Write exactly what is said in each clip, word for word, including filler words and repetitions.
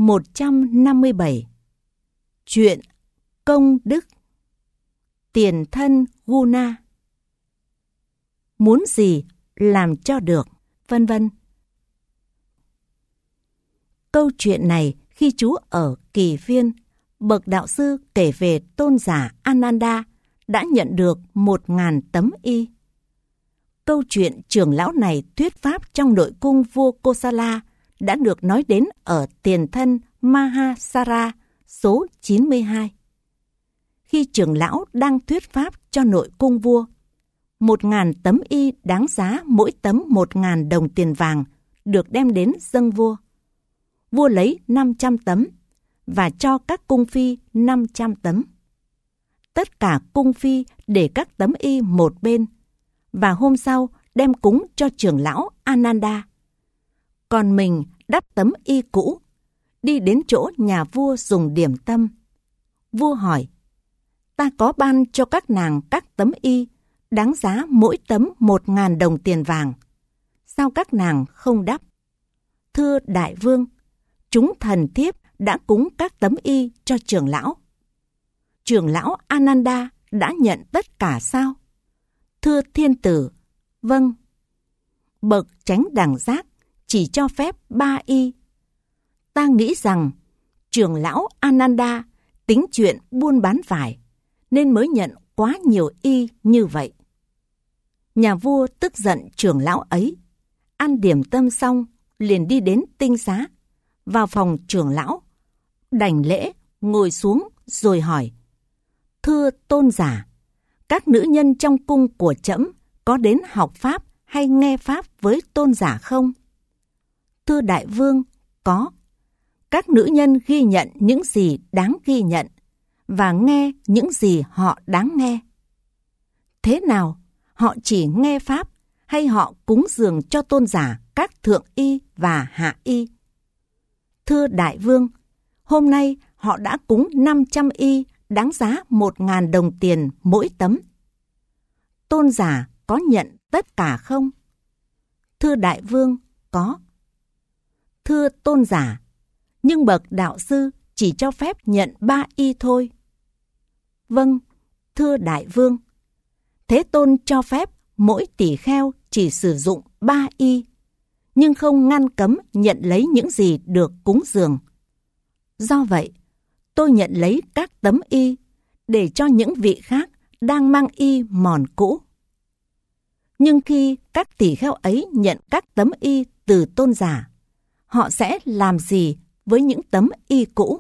một trăm năm mươi bảy. Chuyện công đức. Tiền thân Guna. Muốn gì làm cho được, vân vân. Câu chuyện này khi trú ở Kỳ Viên, bậc đạo sư kể về tôn giả Ananda đã nhận được một ngàn tấm y. Câu chuyện trưởng lão này thuyết pháp trong nội cung vua Kosala đã được nói đến ở tiền thân Mahasara số chín mươi hai. Khi trưởng lão đang thuyết pháp cho nội cung vua, một ngàn tấm y đáng giá mỗi tấm một ngàn đồng tiền vàng được đem đến dâng vua. Vua lấy năm trăm tấm và cho các cung phi năm trăm tấm. Tất cả cung phi để các tấm y một bên và hôm sau đem cúng cho trưởng lão Ananda. Còn mình đắp tấm y cũ, đi đến chỗ nhà vua dùng điểm tâm. Vua hỏi, ta có ban cho các nàng các tấm y, đáng giá mỗi tấm một ngàn đồng tiền vàng. Sao các nàng không đắp? Thưa đại vương, chúng thần thiếp đã cúng các tấm y cho trưởng lão. Trưởng lão Ananda đã nhận tất cả sao? Thưa thiên tử, vâng. Bậc chánh đẳng giác chỉ cho phép ba y. Ta nghĩ rằng trưởng lão Ananda tính chuyện buôn bán vải nên mới nhận quá nhiều y như vậy. Nhà vua tức giận trưởng lão ấy, ăn điểm tâm xong liền đi đến tinh xá, vào phòng trưởng lão, đảnh lễ, ngồi xuống rồi hỏi, thưa tôn giả, các nữ nhân trong cung của trẫm có đến học pháp hay nghe pháp với tôn giả không? Thưa đại vương, có. Các nữ nhân ghi nhận những gì đáng ghi nhận và nghe những gì họ đáng nghe. Thế nào, họ chỉ nghe pháp hay họ cúng dường cho tôn giả các thượng y và hạ y? Thưa đại vương, hôm nay họ đã cúng năm trăm y đáng giá một ngàn đồng tiền mỗi tấm. Tôn giả có nhận tất cả không? Thưa đại vương, có. Thưa tôn giả, nhưng bậc đạo sư chỉ cho phép nhận ba y thôi. Vâng, thưa đại vương. Thế Tôn cho phép mỗi tỷ kheo chỉ sử dụng ba y, nhưng không ngăn cấm nhận lấy những gì được cúng dường. Do vậy, tôi nhận lấy các tấm y để cho những vị khác đang mang y mòn cũ. Nhưng khi các tỷ kheo ấy nhận các tấm y từ tôn giả, họ sẽ làm gì với những tấm y cũ?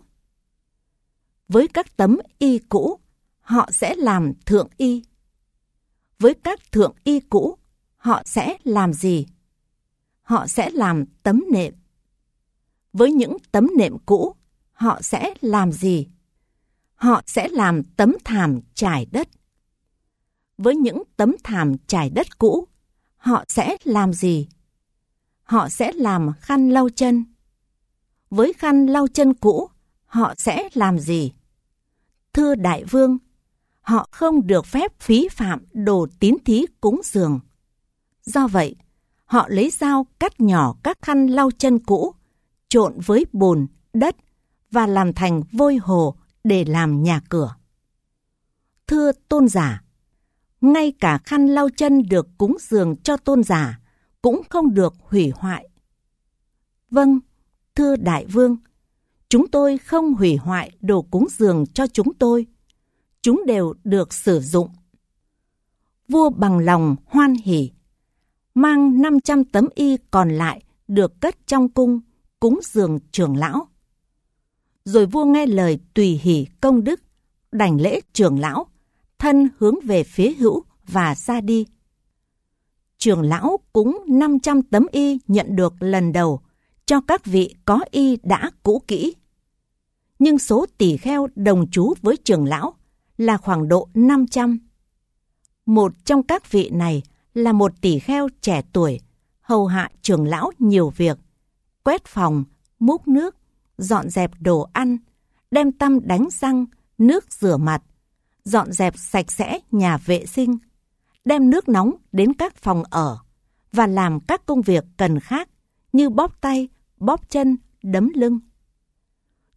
Với các tấm y cũ, họ sẽ làm thượng y. Với các thượng y cũ, họ sẽ làm gì? Họ sẽ làm tấm nệm. Với những tấm nệm cũ, họ sẽ làm gì? Họ sẽ làm tấm thảm trải đất. Với những tấm thảm trải đất cũ, họ sẽ làm gì? Họ sẽ làm khăn lau chân. Với khăn lau chân cũ, họ sẽ làm gì? Thưa đại vương, họ không được phép phí phạm đồ tín thí cúng dường. Do vậy, họ lấy dao cắt nhỏ các khăn lau chân cũ, trộn với bùn, đất và làm thành vôi hồ để làm nhà cửa. Thưa tôn giả, ngay cả khăn lau chân được cúng dường cho tôn giả cũng không được hủy hoại. Vâng, thưa đại vương, chúng tôi không hủy hoại đồ cúng dường cho chúng tôi. Chúng đều được sử dụng. Vua bằng lòng hoan hỉ, mang năm trăm tấm y còn lại được cất trong cung, cúng dường trưởng lão. Rồi vua nghe lời tùy hỷ công đức, đảnh lễ trưởng lão, thân hướng về phía hữu và ra đi. Trưởng lão cúng năm trăm tấm y nhận được lần đầu cho các vị có y đã cũ kỹ. Nhưng số tỷ kheo đồng trú với trưởng lão là khoảng độ năm trăm. Một trong các vị này là một tỷ kheo trẻ tuổi, hầu hạ trưởng lão nhiều việc, quét phòng, múc nước, dọn dẹp đồ ăn, đem tăm đánh răng, nước rửa mặt, dọn dẹp sạch sẽ nhà vệ sinh, đem nước nóng đến các phòng ở và làm các công việc cần khác như bóp tay, bóp chân, đấm lưng.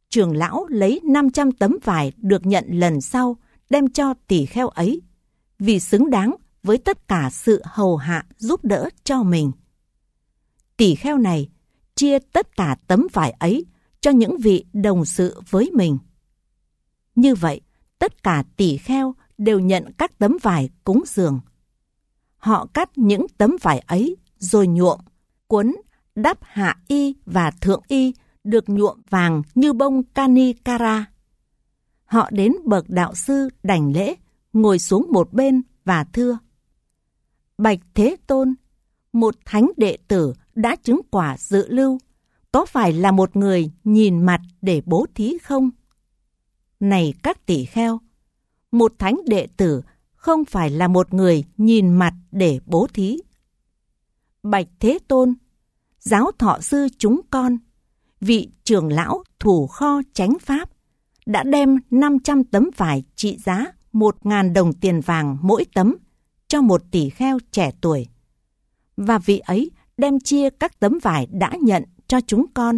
trưởng lão lấy năm trăm tấm vải được nhận lần sau đem cho tỳ kheo ấy, vì xứng đáng với tất cả sự hầu hạ giúp đỡ cho mình. Tỳ kheo này chia tất cả tấm vải ấy cho những vị đồng sự với mình. Như vậy, tất cả tỳ kheo đều nhận các tấm vải cúng dường. Họ cắt những tấm vải ấy rồi nhuộm, quấn, đắp hạ y và thượng y được nhuộm vàng như bông Kanikara. Họ đến bậc đạo sư đảnh lễ, ngồi xuống một bên và thưa: Bạch Thế Tôn, một thánh đệ tử đã chứng quả dự lưu, có phải là một người nhìn mặt để bố thí không? Này các tỷ kheo, một thánh đệ tử không phải là một người nhìn mặt để bố thí. Bạch Thế Tôn, giáo thọ sư chúng con, vị trưởng lão thủ kho chánh pháp, đã đem năm trăm tấm vải trị giá một nghìn đồng tiền vàng mỗi tấm cho một tỷ kheo trẻ tuổi. Và vị ấy đem chia các tấm vải đã nhận cho chúng con.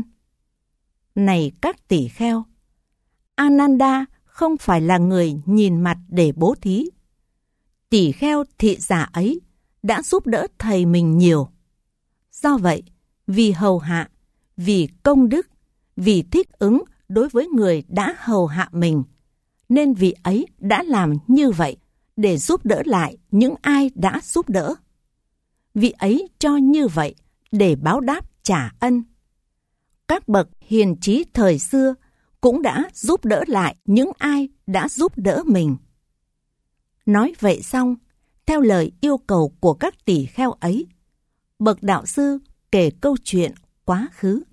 Này các tỷ kheo, Ananda không phải là người nhìn mặt để bố thí. Tỷ kheo thị giả ấy đã giúp đỡ thầy mình nhiều. Do vậy, vì hầu hạ, vì công đức, vì thích ứng đối với người đã hầu hạ mình, nên vị ấy đã làm như vậy để giúp đỡ lại những ai đã giúp đỡ. Vị ấy cho như vậy để báo đáp trả ân. Các bậc hiền trí thời xưa cũng đã giúp đỡ lại những ai đã giúp đỡ mình. Nói vậy xong, theo lời yêu cầu của các tỷ kheo ấy, bậc đạo sư kể câu chuyện quá khứ.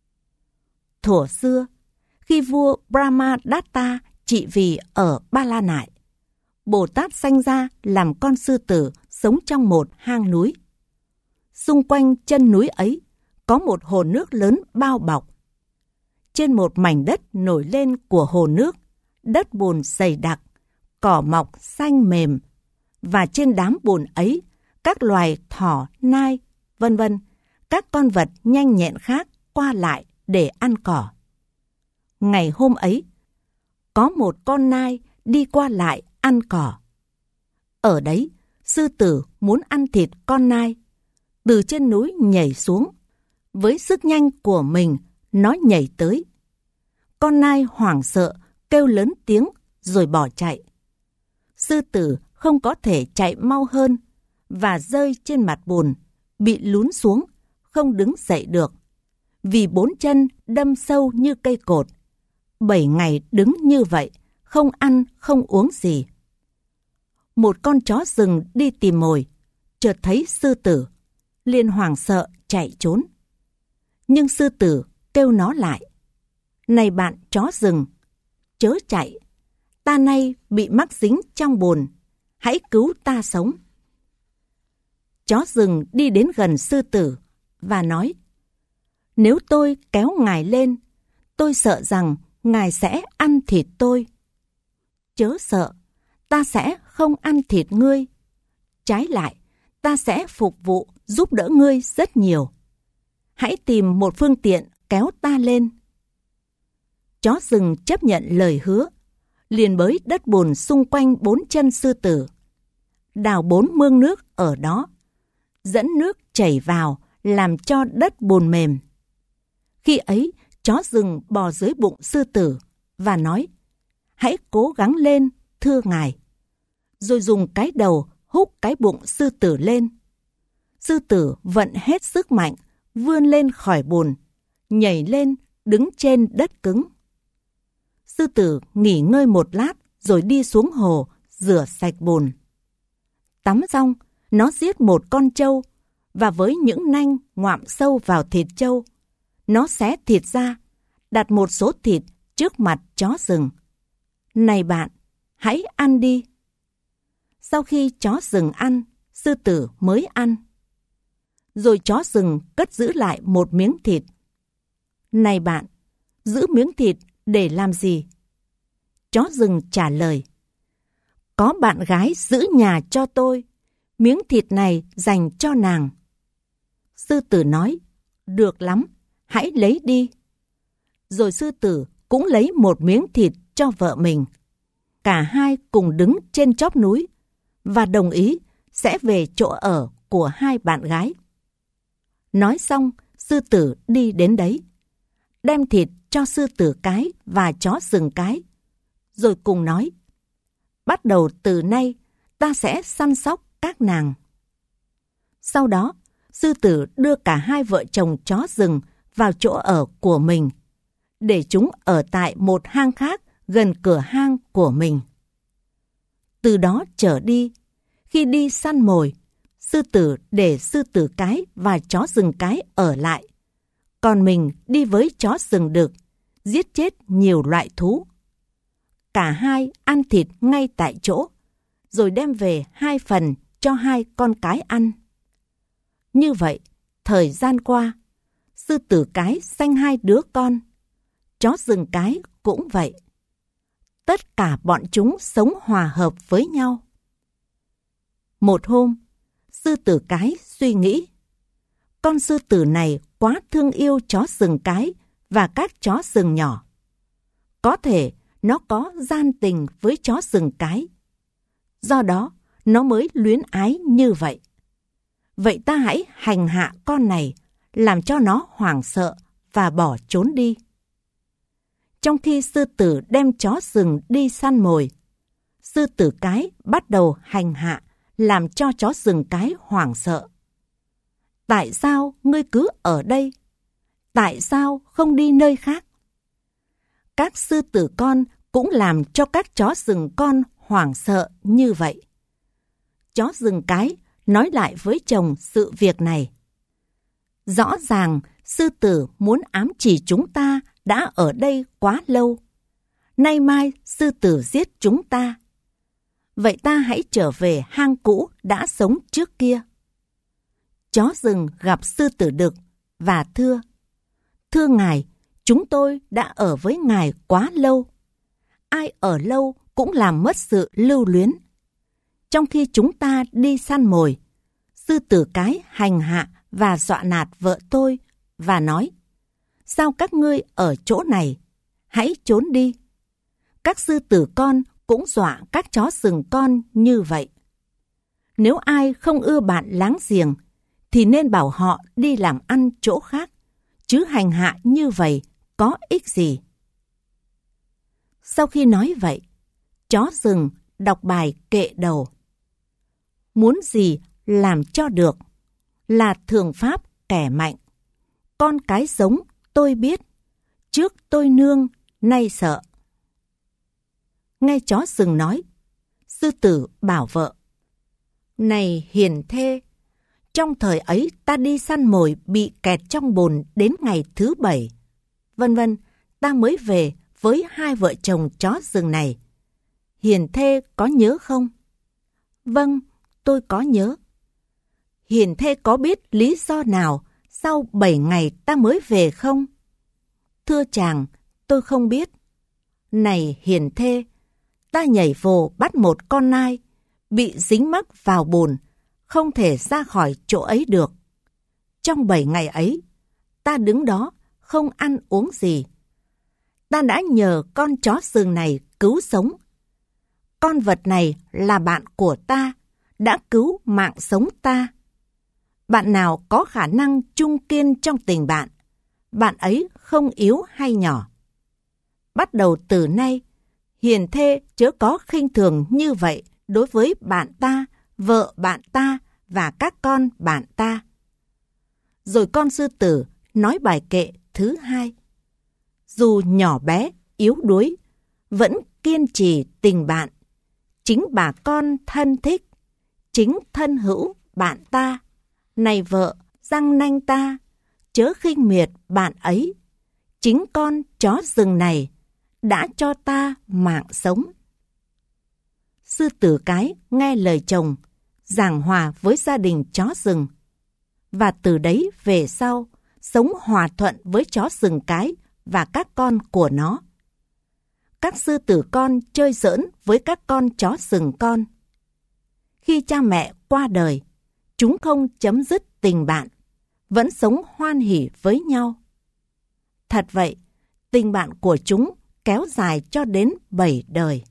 Thuở xưa, khi vua Brahmadatta trị vì ở Ba La Nại, Bồ Tát sanh ra làm con sư tử sống trong một hang núi. Xung quanh chân núi ấy có một hồ nước lớn bao bọc. Trên một mảnh đất nổi lên của hồ nước, đất bùn dày đặc, cỏ mọc xanh mềm, và trên đám bùn ấy các loài thỏ, nai, vân vân, các con vật nhanh nhẹn khác qua lại để ăn cỏ. Ngày hôm ấy, có một con nai đi qua lại ăn cỏ. Ở đấy, sư tử muốn ăn thịt con nai, từ trên núi nhảy xuống. Với sức nhanh của mình, nó nhảy tới. Con nai hoảng sợ, kêu lớn tiếng rồi bỏ chạy. Sư tử không có thể chạy mau hơn và rơi trên mặt bùn, bị lún xuống, không đứng dậy được, vì bốn chân đâm sâu như cây cột. Bảy ngày đứng như vậy, không ăn, không uống gì. Một con chó rừng đi tìm mồi, chợt thấy sư tử, liền hoảng sợ chạy trốn. Nhưng sư tử kêu nó lại: Này bạn chó rừng, chớ chạy, ta nay bị mắc dính trong bùn, hãy cứu ta sống. Chó rừng đi đến gần sư tử và nói: Nếu tôi kéo ngài lên, tôi sợ rằng ngài sẽ ăn thịt tôi. Chớ sợ, ta sẽ không ăn thịt ngươi. Trái lại, ta sẽ phục vụ giúp đỡ ngươi rất nhiều. Hãy tìm một phương tiện kéo ta lên. Chó rừng chấp nhận lời hứa, liền bới đất bùn xung quanh bốn chân sư tử, đào bốn mương nước ở đó, dẫn nước chảy vào làm cho đất bùn mềm. Khi ấy, chó rừng bò dưới bụng sư tử và nói: Hãy cố gắng lên, thưa ngài. Rồi dùng cái đầu húc cái bụng sư tử lên. Sư tử vận hết sức mạnh, vươn lên khỏi bùn, nhảy lên đứng trên đất cứng. Sư tử nghỉ ngơi một lát rồi đi xuống hồ rửa sạch bùn. Tắm xong, nó giết một con trâu và với những nanh ngoạm sâu vào thịt trâu, nó xé thịt ra, đặt một số thịt trước mặt chó rừng. Này bạn, hãy ăn đi. Sau khi chó rừng ăn, sư tử mới ăn. Rồi chó rừng cất giữ lại một miếng thịt. Này bạn, giữ miếng thịt để làm gì? Chó rừng trả lời: Có bạn gái giữ nhà cho tôi, miếng thịt này dành cho nàng. Sư tử nói: Được lắm, hãy lấy đi. Rồi sư tử cũng lấy một miếng thịt cho vợ mình. Cả hai cùng đứng trên chóp núi và đồng ý sẽ về chỗ ở của hai bạn gái. Nói xong, sư tử đi đến đấy, đem thịt cho sư tử cái và chó rừng cái, rồi cùng nói: bắt đầu từ nay ta sẽ săn sóc các nàng. Sau đó, sư tử đưa cả hai vợ chồng chó rừng vào chỗ ở của mình, để chúng ở tại một hang khác gần cửa hang của mình. Từ đó trở đi, khi đi săn mồi, sư tử để sư tử cái và chó rừng cái ở lại, còn mình đi với chó rừng đực, giết chết nhiều loại thú. Cả hai ăn thịt ngay tại chỗ, rồi đem về hai phần cho hai con cái ăn. Như vậy, thời gian qua, sư tử cái sanh hai đứa con, chó rừng cái cũng vậy. Tất cả bọn chúng sống hòa hợp với nhau. Một hôm, sư tử cái suy nghĩ: con sư tử này quá thương yêu chó rừng cái và các chó rừng nhỏ. Có thể nó có gian tình với chó rừng cái, do đó nó mới luyến ái như vậy. Vậy ta hãy hành hạ con này, làm cho nó hoảng sợ và bỏ trốn đi. Trong khi sư tử đem chó rừng đi săn mồi, sư tử cái bắt đầu hành hạ, làm cho chó rừng cái hoảng sợ. Tại sao ngươi cứ ở đây? Tại sao không đi nơi khác? Các sư tử con cũng làm cho các chó rừng con hoảng sợ như vậy. Chó rừng cái nói lại với chồng sự việc này: rõ ràng sư tử muốn ám chỉ chúng ta đã ở đây quá lâu. Nay mai sư tử giết chúng ta. Vậy ta hãy trở về hang cũ đã sống trước kia. Chó rừng gặp sư tử đực và thưa: thưa ngài, chúng tôi đã ở với ngài quá lâu. Ai ở lâu cũng làm mất sự lưu luyến. Trong khi chúng ta đi săn mồi, sư tử cái hành hạ và dọa nạt vợ tôi và nói: sao các ngươi ở chỗ này? Hãy trốn đi. Các sư tử con cũng dọa các chó rừng con như vậy. Nếu ai không ưa bạn láng giềng, thì nên bảo họ đi làm ăn chỗ khác, chứ hành hạ như vậy có ích gì? Sau khi nói vậy, chó rừng đọc bài kệ đầu: muốn gì làm cho được, là thường pháp kẻ mạnh. Con cái giống tôi biết, trước tôi nương, nay sợ. Nghe chó rừng nói, sư tử bảo vợ: này hiền thê, trong thời ấy ta đi săn mồi bị kẹt trong bồn đến ngày thứ bảy, vân vân, ta mới về với hai vợ chồng chó rừng này. Hiền thê có nhớ không? Vâng, tôi có nhớ. Hiền thê có biết lý do nào sau bảy ngày ta mới về không? Thưa chàng, tôi không biết. Này hiền thê, ta nhảy vồ bắt một con nai, bị dính mắc vào bồn, không thể ra khỏi chỗ ấy được. Trong bảy ngày ấy, ta đứng đó, không ăn uống gì. Ta đã nhờ con chó rừng này cứu sống. Con vật này là bạn của ta, đã cứu mạng sống ta. Bạn nào có khả năng chung kiên trong tình bạn, bạn ấy không yếu hay nhỏ. Bắt đầu từ nay, hiền thê chớ có khinh thường như vậy đối với bạn ta, vợ bạn ta và các con bạn ta. Rồi con sư tử nói bài kệ thứ hai: dù nhỏ bé, yếu đuối, vẫn kiên trì tình bạn. Chính bà con thân thích, chính thân hữu bạn ta. Này vợ, răng nanh ta, chớ khinh miệt bạn ấy. Chính con chó rừng này đã cho ta mạng sống. Sư tử cái nghe lời chồng, giảng hòa với gia đình chó rừng. Và từ đấy về sau, sống hòa thuận với chó rừng cái và các con của nó. Các sư tử con chơi giỡn với các con chó rừng con. Khi cha mẹ qua đời, chúng không chấm dứt tình bạn, vẫn sống hoan hỉ với nhau. Thật vậy, tình bạn của chúng kéo dài cho đến bảy đời.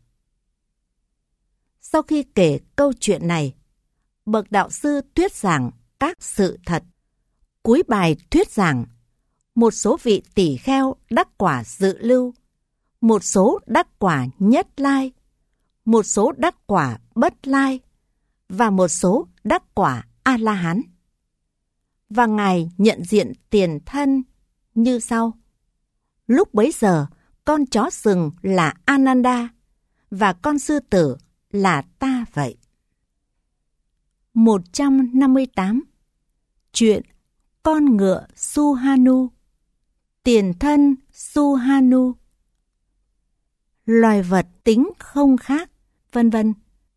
Sau khi kể câu chuyện này, bậc đạo sư thuyết giảng các sự thật. Cuối bài thuyết giảng, một số vị tỷ kheo đắc quả dự lưu, một số đắc quả nhất lai, một số đắc quả bất lai, và một số đắc quả A-la-hán. Và Ngài nhận diện tiền thân như sau. Lúc bấy giờ, con chó sừng là Ananda, và con sư tử là ta vậy. một trăm năm mươi tám. Chuyện con ngựa Suhanu. Tiền thân Suhanu. Loài vật tính không khác, vân vân.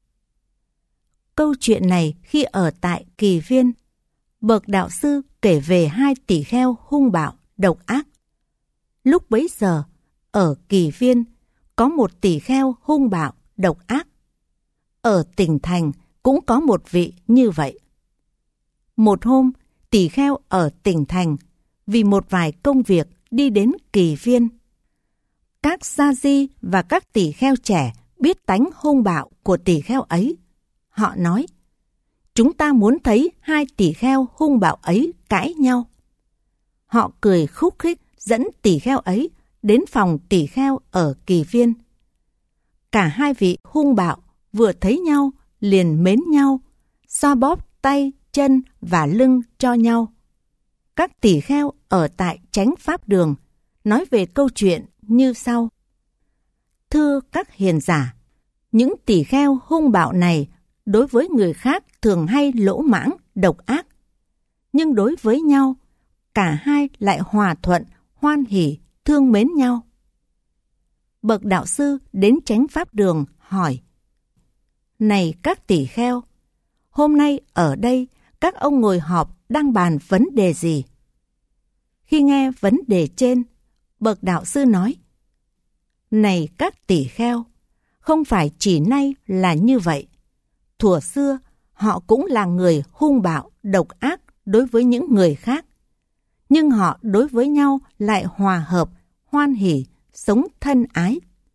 Câu chuyện này khi ở tại Kỳ Viên, bậc đạo sư kể về hai tỷ kheo hung bạo, độc ác. Lúc bấy giờ, ở Kỳ Viên, có một tỷ kheo hung bạo, độc ác. Ở tỉnh thành cũng có một vị như vậy. Một hôm, tỷ kheo ở tỉnh thành vì một vài công việc đi đến Kỳ Viên. Các sa di và các tỷ kheo trẻ biết tánh hung bạo của tỷ kheo ấy. Họ nói, chúng ta muốn thấy hai tỷ kheo hung bạo ấy cãi nhau. Họ cười khúc khích dẫn tỷ kheo ấy đến phòng tỷ kheo ở Kỳ Viên. Cả hai vị hung bạo vừa thấy nhau liền mến nhau, xoa bóp tay, chân và lưng cho nhau. Các tỷ kheo ở tại Chánh Pháp Đường nói về câu chuyện như sau. Thưa các hiền giả, những tỷ kheo hung bạo này đối với người khác thường hay lỗ mãng, độc ác. Nhưng đối với nhau, cả hai lại hòa thuận, hoan hỉ, thương mến nhau. Bậc đạo sư đến Chánh Pháp Đường hỏi, này các tỷ kheo, hôm nay ở đây các ông ngồi họp đang bàn vấn đề gì? Khi nghe vấn đề trên, bậc đạo sư nói, này các tỷ kheo, không phải chỉ nay là như vậy. Thuở xưa, họ cũng là người hung bạo, độc ác đối với những người khác. Nhưng họ đối với nhau lại hòa hợp, hoan hỉ, sống thân ái.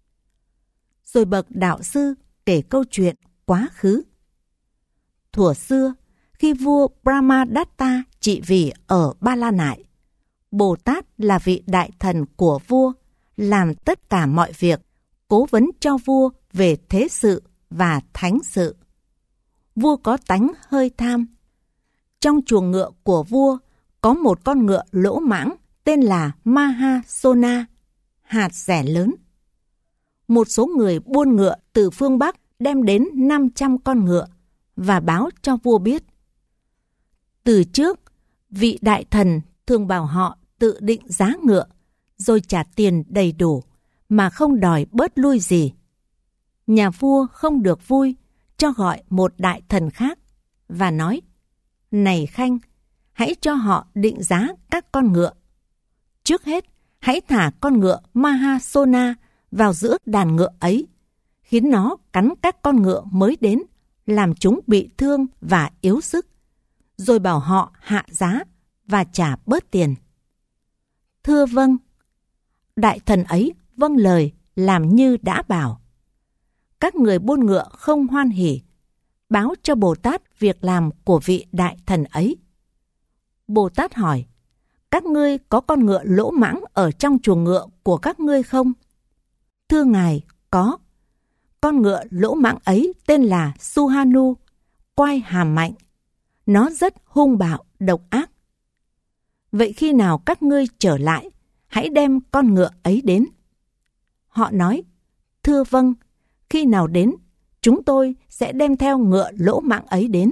Rồi bậc đạo sư kể câu chuyện quá khứ. Thuở xưa, khi vua Brahmadatta trị vì ở Ba La Nại, Bồ Tát là vị đại thần của vua, làm tất cả mọi việc, cố vấn cho vua về thế sự và thánh sự. Vua có tánh hơi tham. Trong chuồng ngựa của vua có một con ngựa lỗ mãng tên là Mahasona, hạt rẻ lớn. Một số người buôn ngựa từ phương Bắc đem đến năm trăm con ngựa và báo cho vua biết. Từ trước, vị đại thần thường bảo họ tự định giá ngựa, rồi trả tiền đầy đủ, mà không đòi bớt lui gì. Nhà vua không được vui, cho gọi một đại thần khác, và nói, này Khanh, hãy cho họ định giá các con ngựa. Trước hết, hãy thả con ngựa Mahasona vào giữa đàn ngựa ấy, khiến nó cắn các con ngựa mới đến, làm chúng bị thương và yếu sức, rồi bảo họ hạ giá và trả bớt tiền. Thưa vâng. Đại thần ấy vâng lời làm như đã bảo. Các người buôn ngựa không hoan hỉ, báo cho Bồ Tát việc làm của vị đại thần ấy. Bồ Tát hỏi, các ngươi có con ngựa lỗ mãng ở trong chuồng ngựa của các ngươi không? Thưa ngài, có. Con ngựa lỗ mãng ấy tên là Suhanu, quai hàm mạnh. Nó rất hung bạo, độc ác. Vậy khi nào các ngươi trở lại, hãy đem con ngựa ấy đến. Họ nói, thưa vâng, khi nào đến, chúng tôi sẽ đem theo ngựa lỗ mãng ấy đến.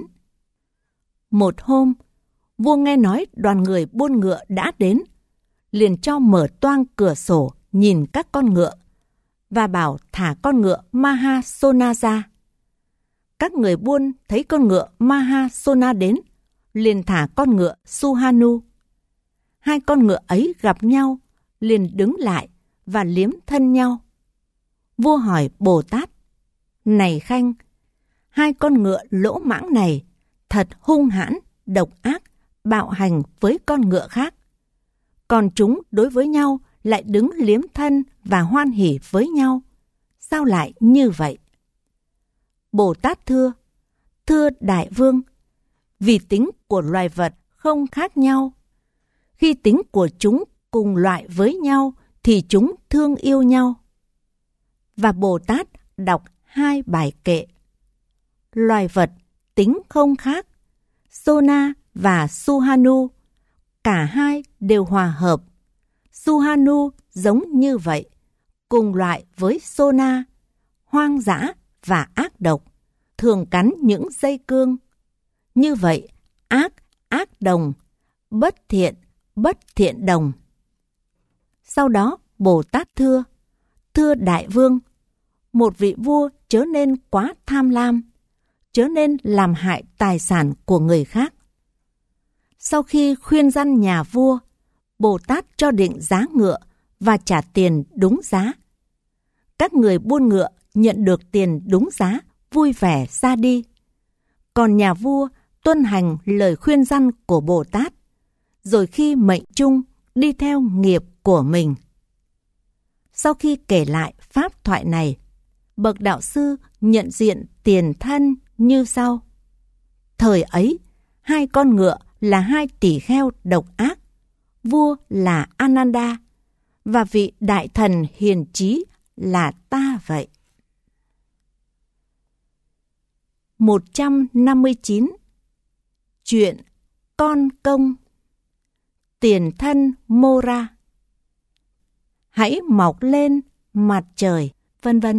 Một hôm, vua nghe nói đoàn người buôn ngựa đã đến, liền cho mở toang cửa sổ nhìn các con ngựa, và bảo thả con ngựa Mahasona ra. Các người buôn thấy con ngựa Mahasona đến, liền thả con ngựa Suhanu. Hai con ngựa ấy gặp nhau, liền đứng lại và liếm thân nhau. Vua hỏi Bồ Tát, này Khanh, hai con ngựa lỗ mãng này thật hung hãn, độc ác, bạo hành với con ngựa khác. Còn chúng đối với nhau lại đứng liếm thân và hoan hỉ với nhau. Sao lại như vậy? Bồ Tát thưa, thưa Đại Vương, vì tính của loài vật không khác nhau. Khi tính của chúng cùng loại với nhau thì chúng thương yêu nhau. Và Bồ Tát đọc hai bài kệ. Loài vật tính không khác, Sona và Suhanu, cả hai đều hòa hợp. Suhanu giống như vậy, cùng loại với Sona, hoang dã và ác độc, thường cắn những dây cương. Như vậy, ác, ác đồng, bất thiện, bất thiện đồng. Sau đó, Bồ Tát thưa, thưa Đại Vương, một vị vua chớ nên quá tham lam, chớ nên làm hại tài sản của người khác. Sau khi khuyên răn nhà vua, Bồ Tát cho định giá ngựa và trả tiền đúng giá. Các người buôn ngựa nhận được tiền đúng giá, vui vẻ ra đi. Còn nhà vua tuân hành lời khuyên răn của Bồ Tát, rồi khi mệnh chung đi theo nghiệp của mình. Sau khi kể lại pháp thoại này, bậc đạo sư nhận diện tiền thân như sau. Thời ấy, hai con ngựa là hai tỷ kheo độc ác, vua là Ananda, và vị đại thần hiền trí là ta vậy. một trăm năm mươi chín. Chuyện con công. Tiền thân Mora. Hãy mọc lên mặt trời, vân vân.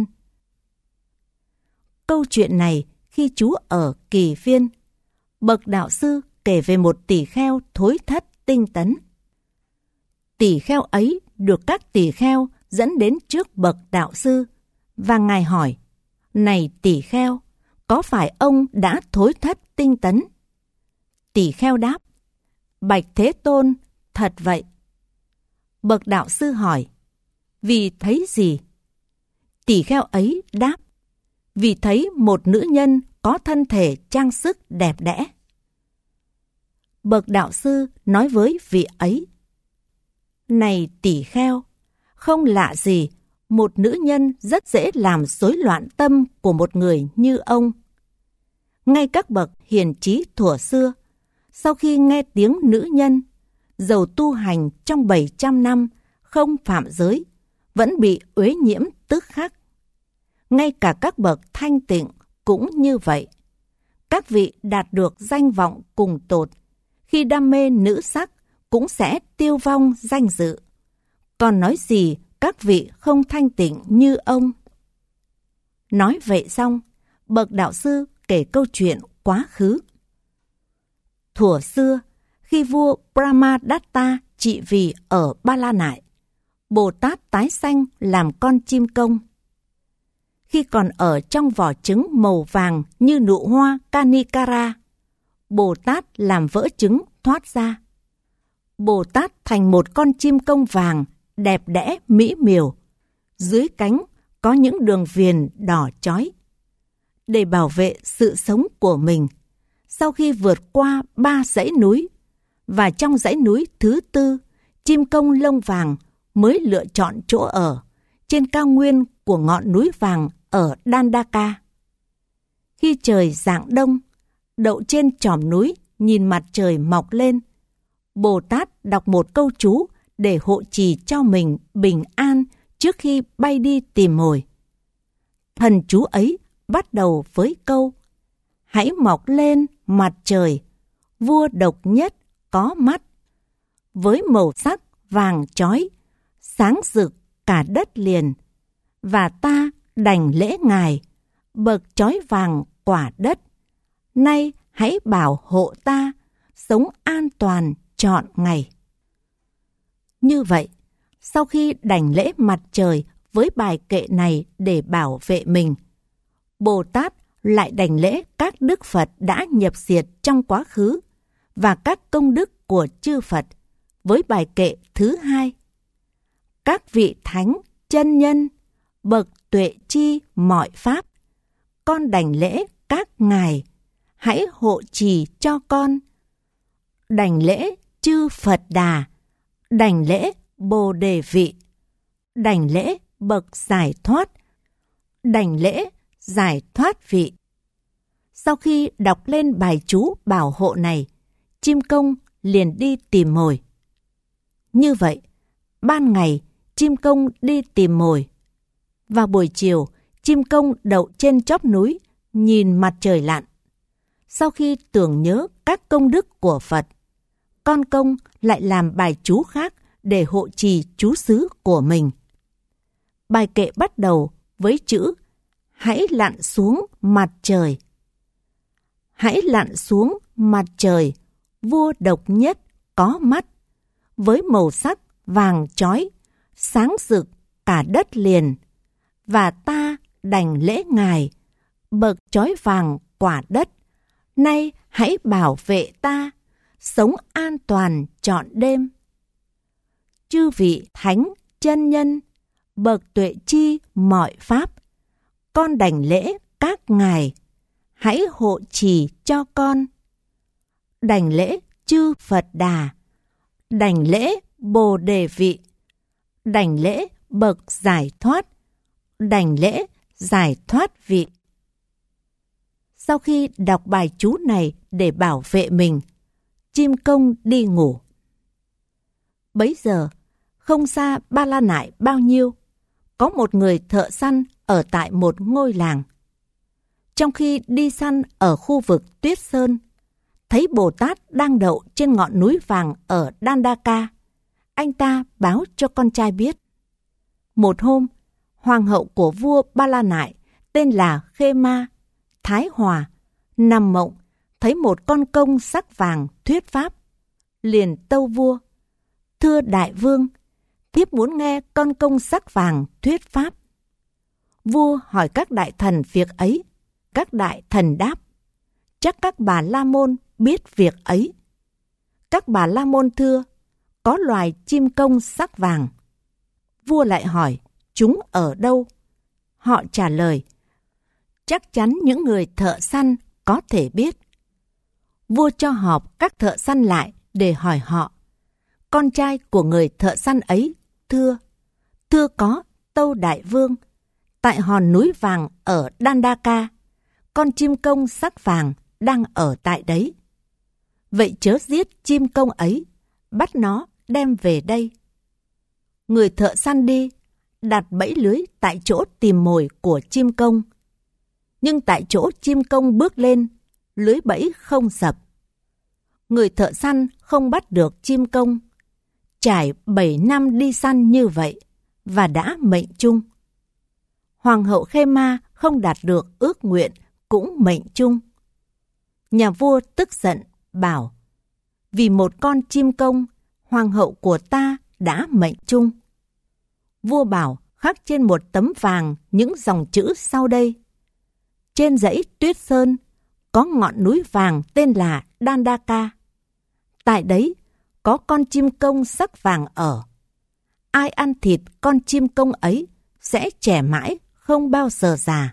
Câu chuyện này khi Chú ở Kỳ Viên, bậc đạo sư kể về một tỷ kheo thối thất tinh tấn. Tỷ kheo ấy được các tỷ kheo dẫn đến trước bậc đạo sư, và ngài hỏi: Này tỷ kheo, có phải ông đã thối thất tinh tấn? Tỷ kheo đáp: Bạch Thế Tôn, thật vậy. Bậc đạo sư hỏi: Vì thấy gì? Tỷ kheo ấy đáp: Vì thấy một nữ nhân có thân thể trang sức đẹp đẽ. Bậc đạo sư nói với vị ấy: Này tỷ kheo, không lạ gì, một nữ nhân rất dễ làm rối loạn tâm của một người như ông. Ngay các bậc hiền trí thuở xưa, sau khi nghe tiếng nữ nhân, dầu tu hành trong bảy trăm năm không phạm giới, vẫn bị uế nhiễm tức khắc. Ngay cả các bậc thanh tịnh cũng như vậy. Các vị đạt được danh vọng cùng tột, khi đam mê nữ sắc cũng sẽ tiêu vong danh dự. Còn nói gì các vị không thanh tịnh như ông? Nói vậy xong, bậc đạo sư kể câu chuyện quá khứ. Thuở xưa, khi vua Brahmadatta trị vì ở Ba La Nại, Bồ Tát tái sanh làm con chim công. Khi còn ở trong vỏ trứng màu vàng như nụ hoa Kanikara, Bồ Tát làm vỡ trứng thoát ra. Bồ Tát thành một con chim công vàng, đẹp đẽ mỹ miều. Dưới cánh có những đường viền đỏ chói. Để bảo vệ sự sống của mình, sau khi vượt qua ba dãy núi, và trong dãy núi thứ tư, chim công lông vàng mới lựa chọn chỗ ở trên cao nguyên của ngọn núi vàng ở Dandaka. Khi trời rạng đông, đậu trên chòm núi nhìn mặt trời mọc lên, Bồ Tát đọc một câu chú để hộ trì cho mình bình an trước khi bay đi tìm mồi. Thần chú ấy bắt đầu với câu: Hãy mọc lên mặt trời, vua độc nhất có mắt, với màu sắc vàng chói, sáng rực cả đất liền, và ta đảnh lễ ngài, bậc chói vàng quả đất. Nay hãy bảo hộ ta, sống an toàn trọn ngày. Như vậy, sau khi đảnh lễ mặt trời với bài kệ này để bảo vệ mình, Bồ Tát lại đảnh lễ các đức Phật đã nhập diệt trong quá khứ và các công đức của chư Phật với bài kệ thứ hai: Các vị thánh chân nhân, bậc tuệ chi mọi pháp, con đảnh lễ các ngài, hãy hộ trì cho con. Đảnh lễ chư Phật Đà, đảnh lễ Bồ Đề vị, đảnh lễ bậc giải thoát, đảnh lễ giải thoát vị. Sau khi đọc lên bài chú bảo hộ này, chim công liền đi tìm mồi. Như vậy, ban ngày chim công đi tìm mồi. Vào buổi chiều, chim công đậu trên chóp núi, nhìn mặt trời lặn. Sau khi tưởng nhớ các công đức của Phật, con công lại làm bài chú khác để hộ trì chú xứ của mình. Bài kệ bắt đầu với chữ hãy lặn xuống mặt trời. Hãy lặn xuống mặt trời, vua độc nhất có mắt, với màu sắc vàng chói, sáng rực cả đất liền, và ta đảnh lễ ngài, bậc chói vàng quả đất. Nay hãy bảo vệ ta, sống an toàn trọn đêm. Chư vị thánh chân nhân, bậc tuệ chi mọi pháp, con đảnh lễ các ngài, hãy hộ trì cho con. Đảnh lễ chư Phật Đà, đảnh lễ Bồ Đề vị, đảnh lễ bậc giải thoát, đảnh lễ giải thoát vị. Sau khi đọc bài chú này để bảo vệ mình, chim công đi ngủ. Bấy giờ, không xa Ba La Nại bao nhiêu, có một người thợ săn ở tại một ngôi làng. Trong khi đi săn ở khu vực Tuyết Sơn, thấy Bồ Tát đang đậu trên ngọn núi vàng ở Dandaka, anh ta báo cho con trai biết. Một hôm, hoàng hậu của vua Ba La Nại tên là Khê Ma, Thái Hòa, nằm mộng, thấy một con công sắc vàng thuyết pháp. Liền tâu vua: Thưa đại vương, thiếp muốn nghe con công sắc vàng thuyết pháp. Vua hỏi các đại thần việc ấy. Các đại thần đáp: Chắc các bà La Môn biết việc ấy. Các bà La Môn thưa: Có loài chim công sắc vàng. Vua lại hỏi: Chúng ở đâu? Họ trả lời: Chắc chắn những người thợ săn có thể biết. Vua cho họp các thợ săn lại để hỏi họ. Con trai của người thợ săn ấy thưa: Thưa có, tâu đại vương, tại hòn núi vàng ở Dandaka, con chim công sắc vàng đang ở tại đấy. Vậy chớ giết chim công ấy, bắt nó đem về đây. Người thợ săn đi, đặt bẫy lưới tại chỗ tìm mồi của chim công. Nhưng tại chỗ chim công bước lên, lưới bẫy không sập. Người thợ săn không bắt được chim công. Trải bảy năm đi săn như vậy, và đã mệnh chung. Hoàng hậu Khê Ma không đạt được ước nguyện, cũng mệnh chung. Nhà vua tức giận, bảo: Vì một con chim công, hoàng hậu của ta đã mệnh chung. Vua bảo khắc trên một tấm vàng những dòng chữ sau đây: Trên dãy Tuyết Sơn có ngọn núi vàng tên là Dandaka. Tại đấy có con chim công sắc vàng ở. Ai ăn thịt con chim công ấy sẽ trẻ mãi, không bao giờ già.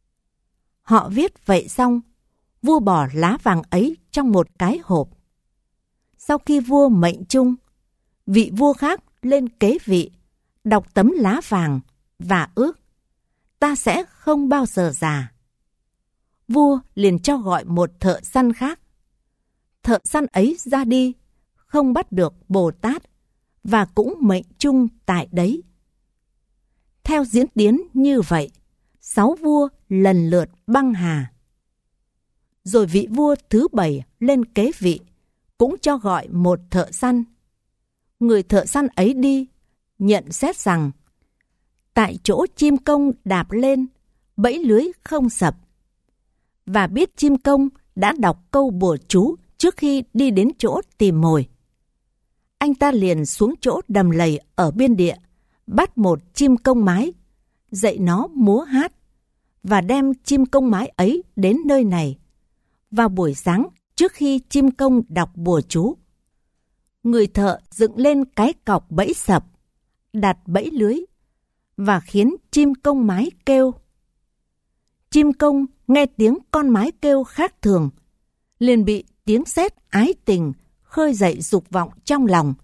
Họ viết vậy xong, vua bỏ lá vàng ấy trong một cái hộp. Sau khi vua mệnh chung, vị vua khác lên kế vị, đọc tấm lá vàng và ước: Ta sẽ không bao giờ già. Vua liền cho gọi một thợ săn khác. Thợ săn ấy ra đi, không bắt được Bồ Tát, và cũng mệnh chung tại đấy. Theo diễn tiến như vậy, sáu vua lần lượt băng hà. Rồi vị vua thứ bảy lên kế vị, cũng cho gọi một thợ săn. Người thợ săn ấy đi, nhận xét rằng tại chỗ chim công đạp lên, bẫy lưới không sập. Và biết chim công đã đọc câu bùa chú trước khi đi đến chỗ tìm mồi. Anh ta liền xuống chỗ đầm lầy ở biên địa, bắt một chim công mái, dạy nó múa hát, và đem chim công mái ấy đến nơi này. Vào buổi sáng, trước khi chim công đọc bùa chú, người thợ dựng lên cái cọc bẫy sập, đặt bẫy lưới, và khiến chim công mái kêu. Chim công nghe tiếng con mái kêu khác thường, liền bị tiếng sét ái tình khơi dậy dục vọng trong lòng,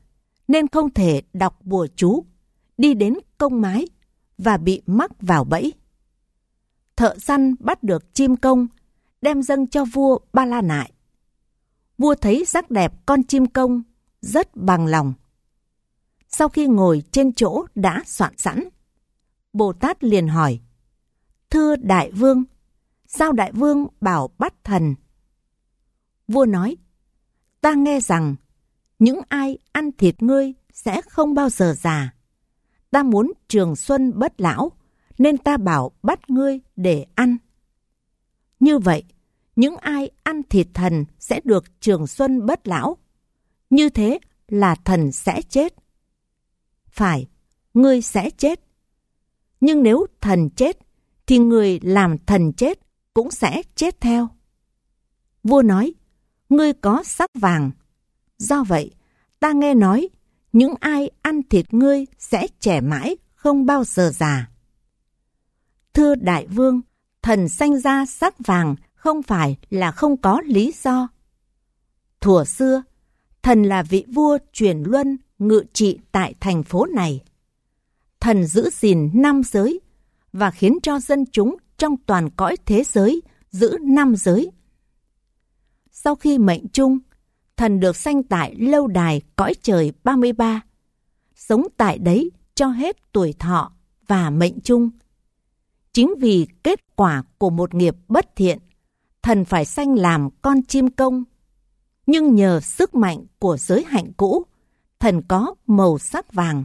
nên không thể đọc bùa chú, đi đến công mái và bị mắc vào bẫy. Thợ săn bắt được chim công, đem dâng cho vua Ba La Nại. Vua thấy sắc đẹp con chim công, rất bằng lòng. Sau khi ngồi trên chỗ đã soạn sẵn, Bồ Tát liền hỏi: Thưa đại vương, sao đại vương bảo bắt thần? Vua nói: Ta nghe rằng những ai ăn thịt ngươi sẽ không bao giờ già. Ta muốn trường xuân bất lão, nên ta bảo bắt ngươi để ăn. Như vậy, những ai ăn thịt thần sẽ được trường xuân bất lão. Như thế là thần sẽ chết. Phải, ngươi sẽ chết. Nhưng nếu thần chết, thì người làm thần chết cũng sẽ chết theo. Vua nói: Ngươi có sắc vàng. Do vậy, ta nghe nói, những ai ăn thịt ngươi sẽ trẻ mãi, không bao giờ già. Thưa đại vương, thần sanh ra sắc vàng không phải là không có lý do. Thuở xưa, thần là vị vua truyền luân ngự trị tại thành phố này. Thần giữ gìn năm giới và khiến cho dân chúng trong toàn cõi thế giới giữ năm giới. Sau khi mệnh chung, thần được sanh tại lâu đài cõi trời ba mươi ba, sống tại đấy cho hết tuổi thọ và mệnh chung. Chính vì kết quả của một nghiệp bất thiện, thần phải sanh làm con chim công. Nhưng nhờ sức mạnh của giới hạnh cũ, thần có màu sắc vàng.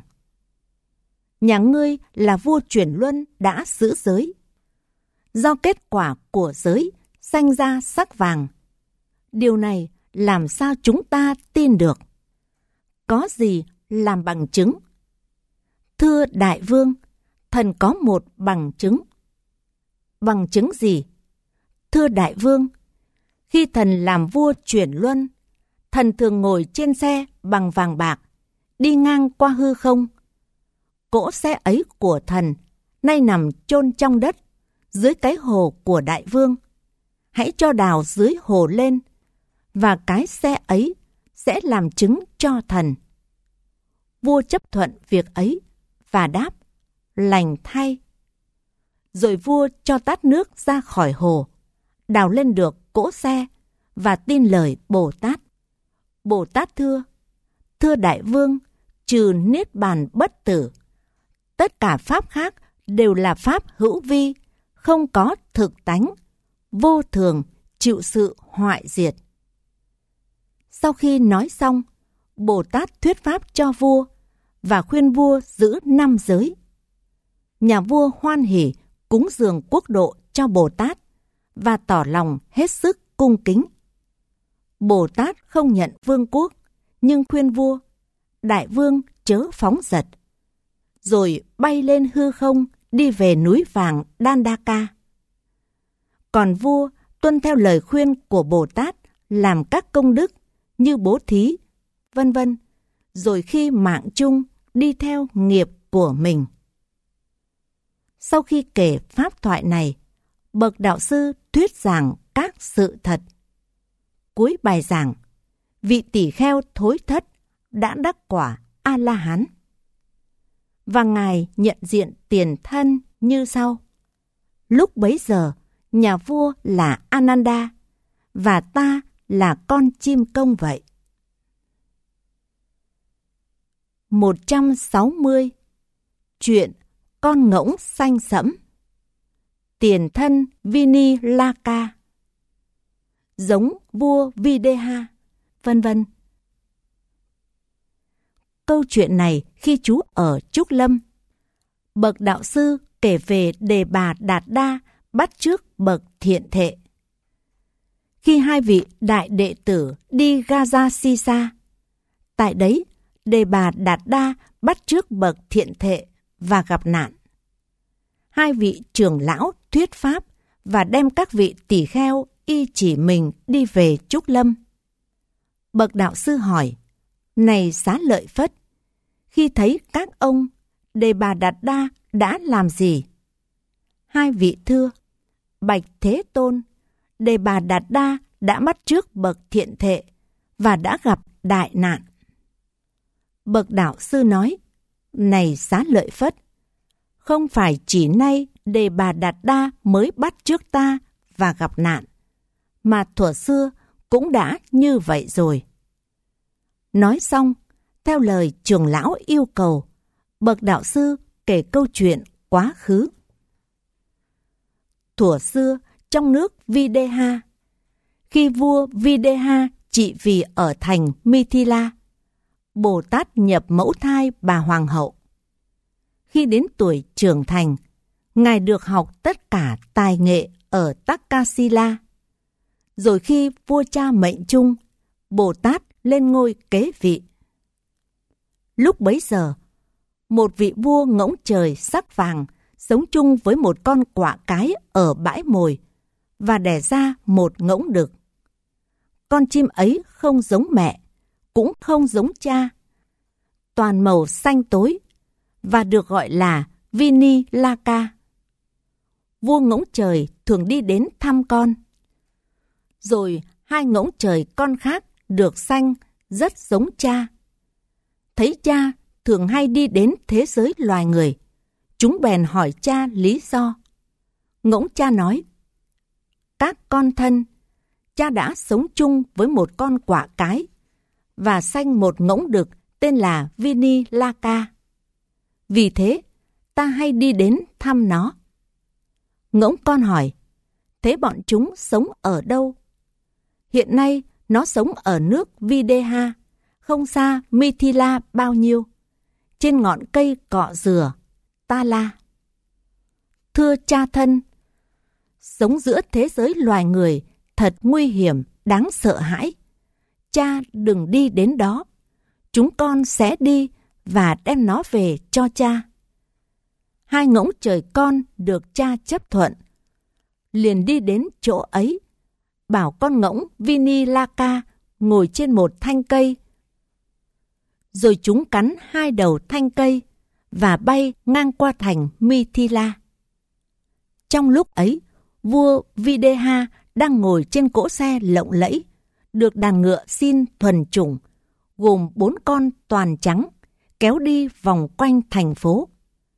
Nhà ngươi là vua chuyển luân đã giữ giới. Do kết quả của giới sanh ra sắc vàng. Điều này làm sao chúng ta tin được? Có gì làm bằng chứng? Thưa đại vương, thần có một bằng chứng. Bằng chứng gì? Thưa đại vương, khi thần làm vua chuyển luân, thần thường ngồi trên xe bằng vàng bạc, đi ngang qua hư không. Cỗ xe ấy của thần nay nằm chôn trong đất, dưới cái hồ của đại vương. Hãy cho đào dưới hồ lên, và cái xe ấy sẽ làm chứng cho thần. Vua chấp thuận việc ấy và đáp: Lành thay. Rồi vua cho tát nước ra khỏi hồ, đào lên được cỗ xe và tin lời Bồ Tát. Bồ Tát thưa: Thưa đại vương, trừ niết bàn bất tử, tất cả pháp khác đều là pháp hữu vi, không có thực tánh, vô thường, chịu sự hoại diệt. Sau khi nói xong, Bồ Tát thuyết pháp cho vua và khuyên vua giữ năm giới. Nhà vua hoan hỉ cúng dường quốc độ cho Bồ Tát và tỏ lòng hết sức cung kính. Bồ Tát không nhận vương quốc, nhưng khuyên vua: Đại vương chớ phóng dật. Rồi bay lên hư không, đi về núi vàng Dandaka. Còn vua tuân theo lời khuyên của Bồ Tát, làm các công đức như bố thí, vân vân, rồi khi mạng chung đi theo nghiệp của mình. Sau khi kể pháp thoại này, bậc đạo sư thuyết giảng các sự thật. Cuối bài giảng, vị tỷ kheo thối thất đã đắc quả A-la-hán. Và ngài nhận diện tiền thân như sau: Lúc bấy giờ, nhà vua là Ananda, và ta là con chim công vậy. một trăm sáu mươi. Chuyện con ngỗng xanh sẫm. Tiền thân Vinilaka, giống vua Videha, vân vân. Câu chuyện này khi chú ở Trúc Lâm, bậc đạo sư kể về Đề Bà Đạt Đa bắt chước bậc thiện thệ. Khi hai vị đại đệ tử đi Gaza Sisa, tại đấy Đề Bà Đạt Đa bắt chước bậc thiện thệ và gặp nạn. Hai vị trưởng lão thuyết pháp và đem các vị tỷ kheo y chỉ mình đi về Trúc Lâm. Bậc đạo sư hỏi: Này Xá Lợi Phất, khi thấy các ông, Đề Bà Đạt Đa đã làm gì? Hai vị thưa: Bạch Thế Tôn, Đề Bà Đạt Đa đã bắt chước bậc thiện thệ và đã gặp đại nạn. Bậc đạo sư nói, này Xá Lợi Phất, không phải chỉ nay Đề Bà Đạt Đa mới bắt chước ta và gặp nạn, mà thuở xưa cũng đã như vậy rồi. Nói xong, theo lời trưởng lão yêu cầu, bậc đạo sư kể câu chuyện quá khứ. Thuở xưa trong nước Videha, khi vua Videha trị vì ở thành Mithila, Bồ Tát nhập mẫu thai bà hoàng hậu. Khi đến tuổi trưởng thành, Ngài được học tất cả tài nghệ ở Takasila. Rồi khi vua cha mệnh chung, Bồ Tát lên ngôi kế vị. Lúc bấy giờ, một vị vua ngỗng trời sắc vàng sống chung với một con quạ cái ở bãi mồi và đẻ ra một ngỗng đực. Con chim ấy không giống mẹ, cũng không giống cha, toàn màu xanh tối và được gọi là Vinilaka. Vua ngỗng trời thường đi đến thăm con. Rồi hai ngỗng trời con khác được sanh rất giống cha. Thấy cha thường hay đi đến thế giới loài người, chúng bèn hỏi cha lý do. Ngỗng cha nói, các con thân, cha đã sống chung với một con quạ cái và sanh một ngỗng đực tên là Vinilaka. Vì thế, ta hay đi đến thăm nó. Ngỗng con hỏi, thế bọn chúng sống ở đâu? Hiện nay, nó sống ở nước Videha, không xa Mithila bao nhiêu, trên ngọn cây cọ dừa, Tala. Thưa cha thân, sống giữa thế giới loài người thật nguy hiểm, đáng sợ hãi. Cha đừng đi đến đó. Chúng con sẽ đi và đem nó về cho cha. Hai ngỗng trời con được cha chấp thuận, liền đi đến chỗ ấy, bảo con ngỗng Vinilaka ngồi trên một thanh cây. Rồi chúng cắn hai đầu thanh cây và bay ngang qua thành Mithila. Trong lúc ấy, vua Videha đang ngồi trên cỗ xe lộng lẫy, được đàn ngựa xin thuần chủng, gồm bốn con toàn trắng, kéo đi vòng quanh thành phố.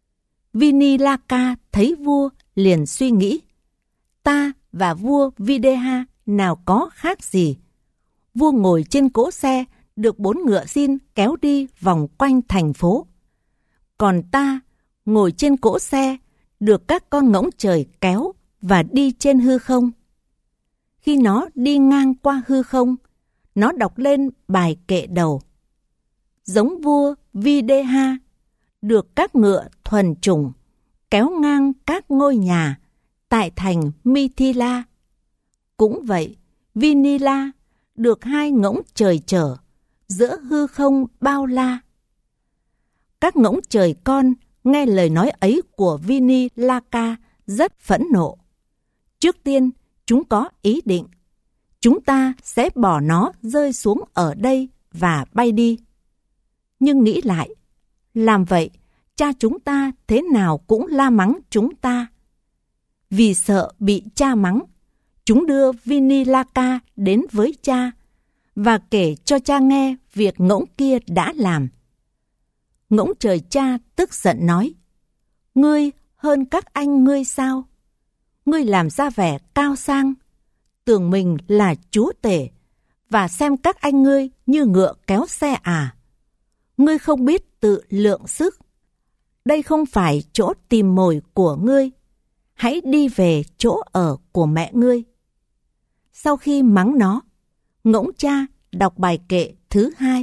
Vinilaka thấy vua liền suy nghĩ, ta và vua Videha nào có khác gì. Vua ngồi trên cỗ xe được bốn ngựa xin kéo đi vòng quanh thành phố. Còn ta ngồi trên cỗ xe được các con ngỗng trời kéo và đi trên hư không. Khi nó đi ngang qua hư không, nó đọc lên bài kệ đầu. Giống vua Videha, được các ngựa thuần chủng kéo ngang các ngôi nhà tại thành Mithila. Cũng vậy, Vinila được hai ngỗng trời chở giữa hư không bao la. Các ngỗng trời con nghe lời nói ấy của Vinilaka rất phẫn nộ. Trước tiên, chúng có ý định, chúng ta sẽ bỏ nó rơi xuống ở đây và bay đi. Nhưng nghĩ lại, làm vậy, cha chúng ta thế nào cũng la mắng chúng ta. Vì sợ bị cha mắng, chúng đưa Vinilaka đến với cha và kể cho cha nghe việc ngỗng kia đã làm. Ngỗng trời cha tức giận nói, ngươi hơn các anh ngươi sao? Ngươi làm ra vẻ cao sang, tưởng mình là chúa tể, và xem các anh ngươi như ngựa kéo xe à? Ngươi không biết tự lượng sức. Đây không phải chỗ tìm mồi của ngươi. Hãy đi về chỗ ở của mẹ ngươi. Sau khi mắng nó, ngỗng cha đọc bài kệ thứ hai.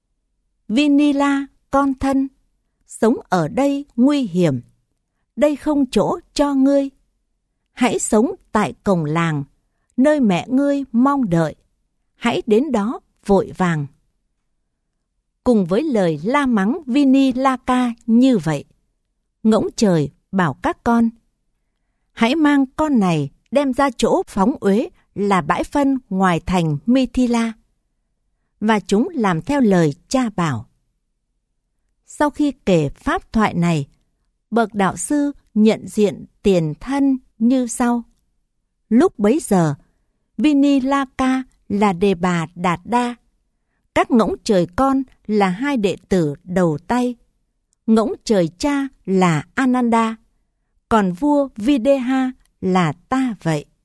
Vinila, con thân, sống ở đây nguy hiểm. Đây không chỗ cho ngươi. Hãy sống tại cổng làng, nơi mẹ ngươi mong đợi. Hãy đến đó vội vàng. Cùng với lời la mắng Vinilaka như vậy, ngỗng trời bảo các con, hãy mang con này đem ra chỗ phóng uế là bãi phân ngoài thành Mithila. Và chúng làm theo lời cha bảo. Sau khi kể pháp thoại này, bậc đạo sư nhận diện tiền thân như sau. Lúc bấy giờ, Vinilaka là Đề Bà Đạt Đa. Các ngỗng trời con là hai đệ tử đầu tay. Ngỗng trời cha là Ananda, còn vua Videha là ta vậy.